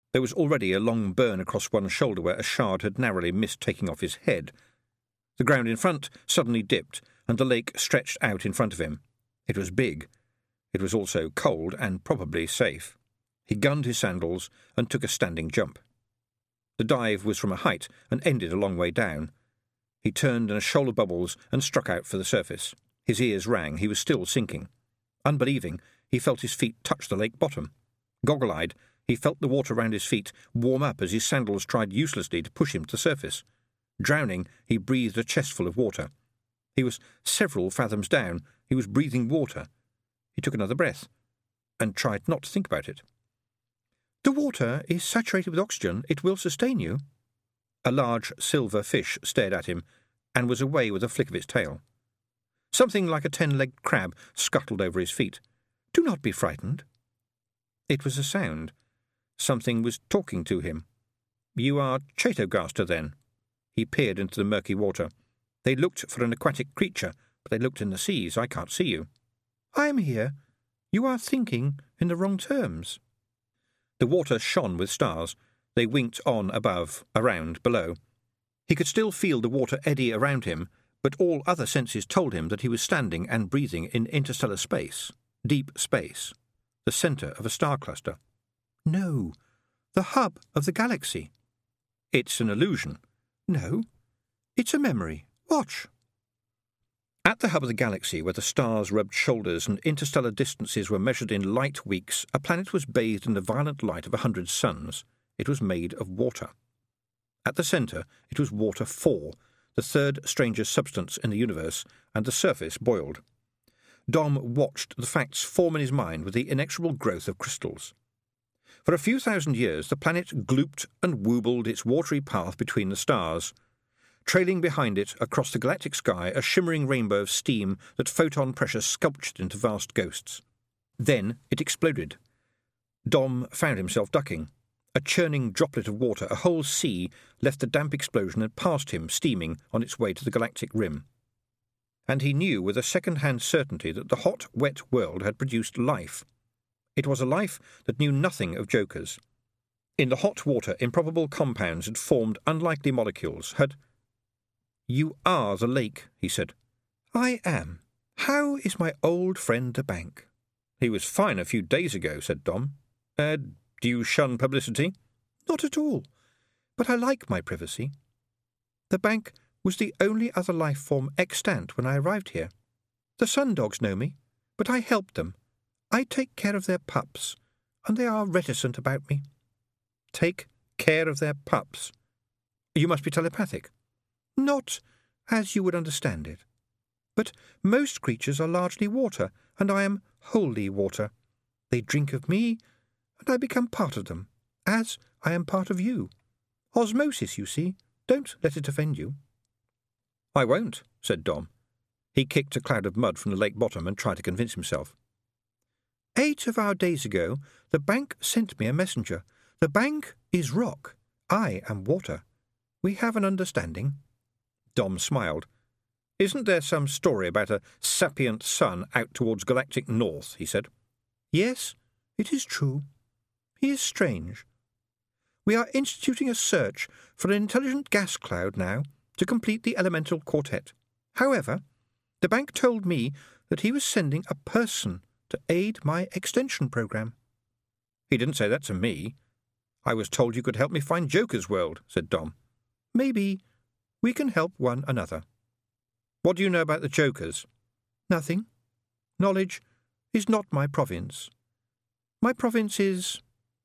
There was already a long burn across one shoulder where a shard had narrowly missed taking off his head. The ground in front suddenly dipped, and the lake stretched out in front of him. It was big. It was also cold and probably safe. He gunned his sandals and took a standing jump. The dive was from a height and ended a long way down. He turned in a shoal of bubbles and struck out for the surface. His ears rang. He was still sinking. Unbelieving, he felt his feet touch the lake bottom. Goggle-eyed, he felt the water round his feet warm up as his sandals tried uselessly to push him to the surface. Drowning, he breathed a chestful of water. He was several fathoms down. He was breathing water. He took another breath and tried not to think about it. "The water is saturated with oxygen. It will sustain you." A large silver fish stared at him and was away with a flick of its tail. Something like a 10-legged crab scuttled over his feet. "Do not be frightened." It was a sound. Something was talking to him. "You are Chatogaster, then?" He peered into the murky water. They looked for an aquatic creature, but they looked in the seas. "I can't see you." "I am here. You are thinking in the wrong terms." The water shone with stars. They winked on above, around, below. He could still feel the water eddy around him, but all other senses told him that he was standing and breathing in interstellar space, deep space, the centre of a star cluster. "No, the hub of the galaxy." "It's an illusion." "No, it's a memory. Watch." At the hub of the galaxy, where the stars rubbed shoulders and interstellar distances were measured in light weeks, a planet was bathed in the violent light of 100 suns. It was made of water. At the centre, it was water 4, the third strangest substance in the universe, and the surface boiled. Dom watched the facts form in his mind with the inexorable growth of crystals. For a few thousand years, the planet glooped and woobled its watery path between the stars, trailing behind it across the galactic sky a shimmering rainbow of steam that photon pressure sculptured into vast ghosts. Then it exploded. Dom found himself ducking. A churning droplet of water, a whole sea, left the damp explosion and passed him, steaming, on its way to the galactic rim. And he knew with a second-hand certainty that the hot, wet world had produced life. It was a life that knew nothing of jokers. In the hot water, improbable compounds had formed unlikely molecules, had... "You are the lake," he said. "I am. How is my old friend the bank?" "He was fine a few days ago," said Dom. Do you shun publicity?" "Not at all. But I like my privacy. The bank was the only other life form extant when I arrived here. The sun dogs know me, but I help them. I take care of their pups, and they are reticent about me." "Take care of their pups? You must be telepathic." "Not as you would understand it. But most creatures are largely water, and I am wholly water. They drink of me, and I become part of them, as I am part of you. Osmosis, you see. Don't let it offend you." "I won't," said Dom. He kicked a cloud of mud from the lake bottom and tried to convince himself. 8 of our days ago, the bank sent me a messenger. The bank is rock. I am water. We have an understanding." Dom smiled. "Isn't there some story about a sapient sun out towards galactic north?" he said. "Yes, it is true. He is strange. We are instituting a search for an intelligent gas cloud now to complete the elemental quartet. However, the bank told me that he was sending a person to aid my extension program." "He didn't say that to me. I was told you could help me find Joker's world," said Dom. "Maybe we can help one another." "What do you know about the Jokers?" "Nothing. Knowledge is not my province. My province is—"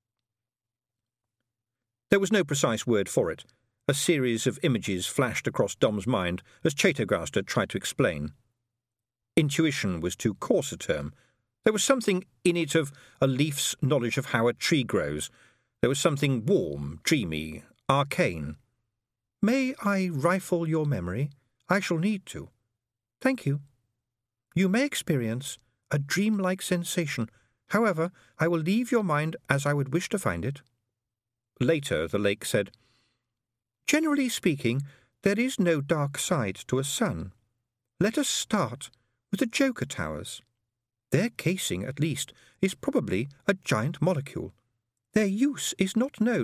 There was no precise word for it. A series of images flashed across Dom's mind as Chatogaster tried to explain. Intuition was too coarse a term. There was something in it of a leaf's knowledge of how a tree grows. There was something warm, dreamy, arcane. "May I rifle your memory? I shall need to. Thank you. You may experience a dreamlike sensation. However, I will leave your mind as I would wish to find it." Later, the lake said, "Generally speaking, there is no dark side to a sun. Let us start with the Joker Towers. Their casing, at least, is probably a giant molecule. Their use is not known.